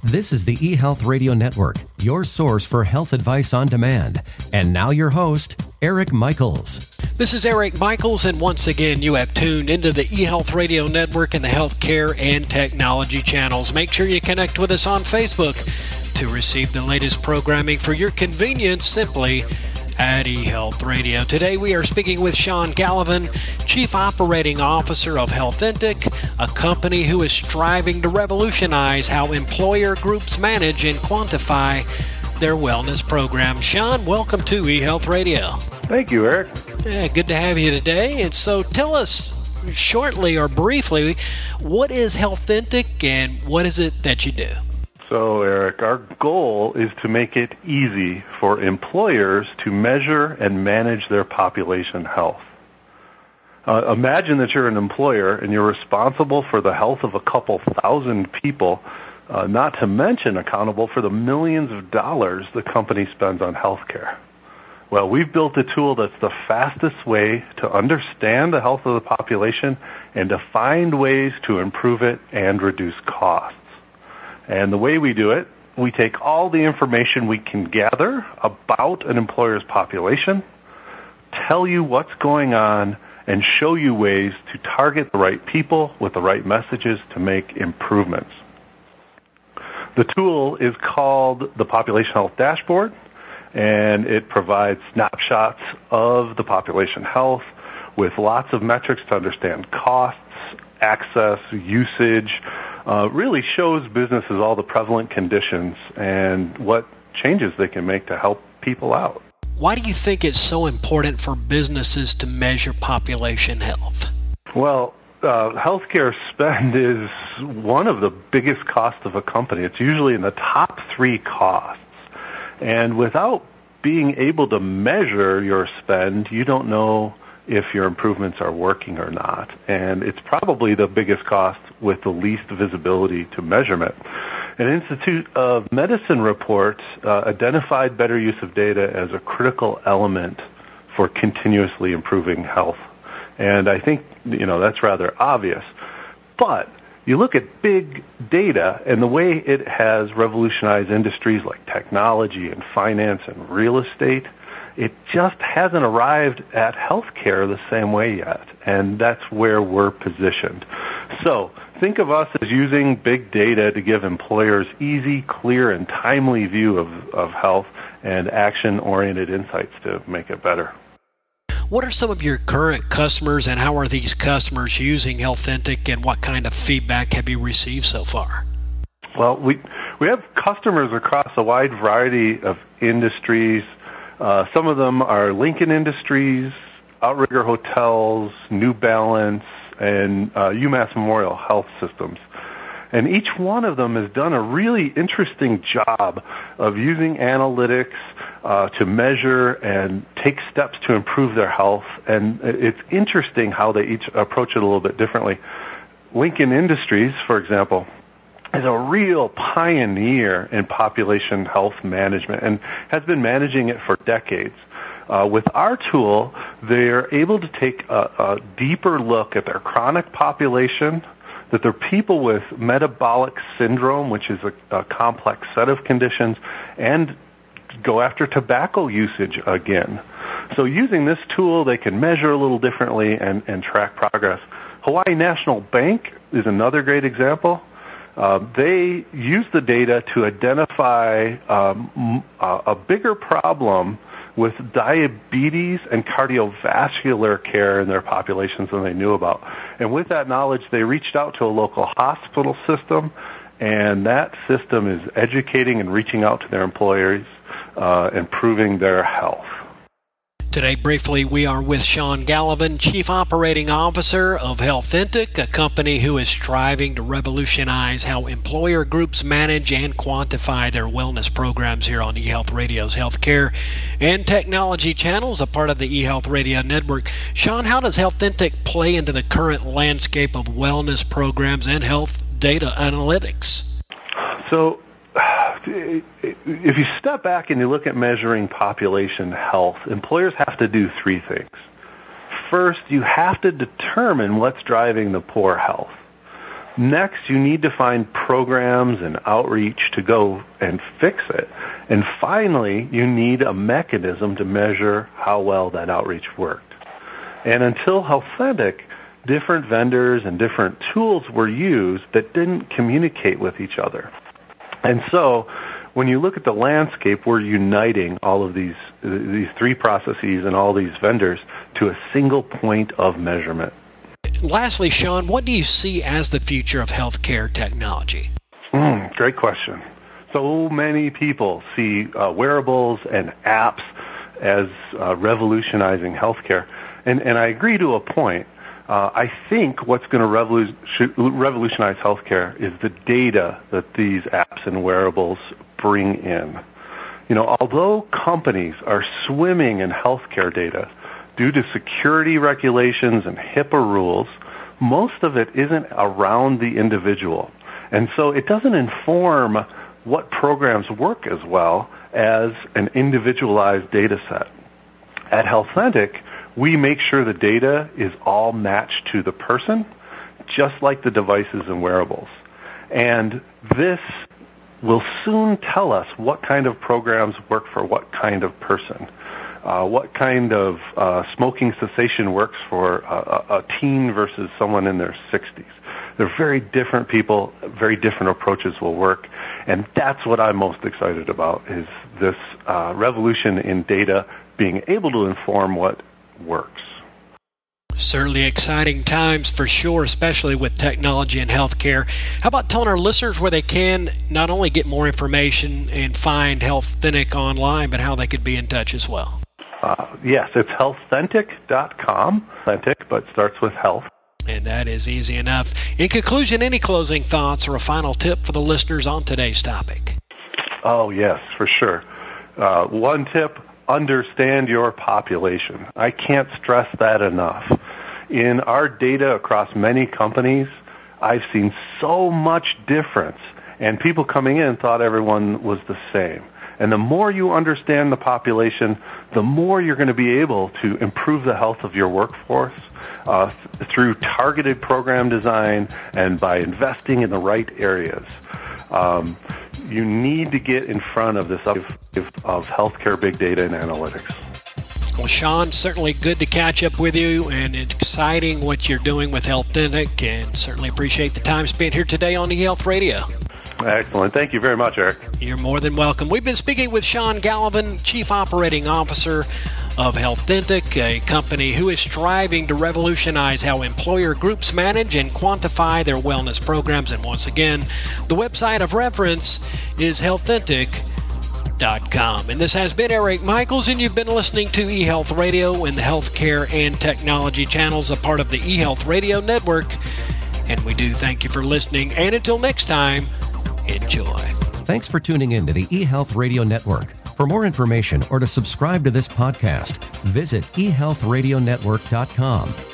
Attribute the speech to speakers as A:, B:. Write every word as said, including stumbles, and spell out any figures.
A: This is the eHealth Radio Network, your source for health advice on demand. And now your host, Eric Michaels.
B: This is Eric Michaels, and once again, you have tuned into the eHealth Radio Network and the healthcare and technology channels. Make sure you connect with us on Facebook to receive the latest programming for your convenience, simply at eHealth Radio. Today we are speaking with Sean Gallivan, Chief Operating Officer of Healthintic, a company who is striving to revolutionize how employer groups manage and quantify their wellness programs. Sean, welcome to eHealth Radio.
C: Thank you, Eric.
B: Yeah, good to have you today. And so tell us shortly or briefly, what is Healthintic and what is it that you do?
C: So, Eric, our goal is to make it easy for employers to measure and manage their population health. Uh, imagine that you're an employer and you're responsible for the health of a couple thousand people, uh, not to mention accountable for the millions of dollars the company spends on healthcare. Well, we've built a tool that's the fastest way to understand the health of the population and to find ways to improve it and reduce costs. And the way we do it, we take all the information we can gather about an employer's population, tell you what's going on, and show you ways to target the right people with the right messages to make improvements. The tool is called the Population Health Dashboard, and it provides snapshots of the population health with lots of metrics to understand costs, access, usage. Uh, really shows businesses all the prevalent conditions and what changes they can make to help people out.
B: Why do you think it's so important for businesses to measure population health?
C: Well, uh, healthcare spend is one of the biggest costs of a company. It's usually in the top three costs. And without being able to measure your spend, you don't know if your improvements are working or not. And it's probably the biggest cost with the least visibility to measurement. An Institute of Medicine report uh, identified better use of data as a critical element for continuously improving health. And I think, you know, that's rather obvious. But you look at big data and the way it has revolutionized industries like technology and finance and real estate, it just hasn't arrived at healthcare the same way yet, and that's where we're positioned. So think of us as using big data to give employers easy, clear, and timely view of, of health and action-oriented insights to make it better.
B: What are some of your current customers, and how are these customers using Healthintic, and what kind of feedback have you received so far?
C: Well, we we have customers across a wide variety of industries. Uh, some of them are Lincoln Industries, Outrigger Hotels, New Balance, and uh, UMass Memorial Health Systems. And each one of them has done a really interesting job of using analytics uh, to measure and take steps to improve their health. And it's interesting how they each approach it a little bit differently. Lincoln Industries, for example, is a real pioneer in population health management and has been managing it for decades. Uh, with our tool, they're able to take a, a deeper look at their chronic population, that they're people with metabolic syndrome, which is a, a complex set of conditions, and go after tobacco usage again. So using this tool, they can measure a little differently and, and track progress. Hawaii National Bank is another great example. Uh, they use the data to identify um, a, a bigger problem with diabetes and cardiovascular care in their populations than they knew about. And with that knowledge, they reached out to a local hospital system, and that system is educating and reaching out to their employees, uh, improving their health.
B: Today, briefly, we are with Sean Gallivan, Chief Operating Officer of Healthintic, a company who is striving to revolutionize how employer groups manage and quantify their wellness programs here on eHealth Radio's Healthcare and Technology channels, a part of the eHealth Radio Network. Sean, how does Healthintic play into the current landscape of wellness programs and health data analytics?
C: So, if you step back and you look at measuring population health, employers have to do three things. First, you have to determine what's driving the poor health. Next, you need to find programs and outreach to go and fix it. And finally, you need a mechanism to measure how well that outreach worked. And until Healthentic, different vendors and different tools were used that didn't communicate with each other. And so, when you look at the landscape, we're uniting all of these these three processes and all these vendors to a single point of measurement.
B: Lastly, Sean, what do you see as the future of healthcare technology?
C: Mm, great question. So many people see uh, wearables and apps as uh, revolutionizing healthcare, and and I agree to a point. Uh, I think what's going to revolution, revolutionize healthcare is the data that these apps and wearables bring in. You know, although companies are swimming in healthcare data due to security regulations and HIPAA rules, most of it isn't around the individual. And so it doesn't inform what programs work as well as an individualized data set. At Healthentic, we make sure the data is all matched to the person, just like the devices and wearables. And this will soon tell us what kind of programs work for what kind of person. Uh, what kind of uh, smoking cessation works for a, a teen versus someone in their sixties. They're very different people, very different approaches will work, and that's what I'm most excited about, is this uh, revolution in data being able to inform what works.
B: Certainly exciting times for sure, especially with technology and healthcare. How about telling our listeners where they can not only get more information and find Healthentic online, but how they could be in touch as well?
C: Uh, yes, it's healthentic dot com. Healthentic, but starts with health.
B: And that is easy enough. In conclusion, any closing thoughts or a final tip for the listeners on today's topic?
C: Oh, yes, for sure. Uh, one tip, understand your population. I can't stress that enough. In our data across many companies, I've seen so much difference, and people coming in thought everyone was the same. And the more you understand the population, the more you're going to be able to improve the health of your workforce uh, th- through targeted program design and by investing in the right areas. Um, you need to get in front of this of, of healthcare big data and analytics.
B: Well, Sean, certainly good to catch up with you, and exciting what you're doing with Healthentic, and certainly appreciate the time spent here today on eHealth Radio.
C: Excellent. Thank you very much, Eric.
B: You're more than welcome. We've been speaking with Sean Gallivan, Chief Operating Officer of Healthentic, a company who is striving to revolutionize how employer groups manage and quantify their wellness programs. And once again, the website of reference is healthentic dot com. And this has been Eric Michaels, and you've been listening to eHealth Radio and the Healthcare and Technology channels, a part of the eHealth Radio Network. And we do thank you for listening. And until next time, enjoy.
A: Thanks for tuning in to the eHealth Radio Network. For more information or to subscribe to this podcast, visit e health radio network dot com.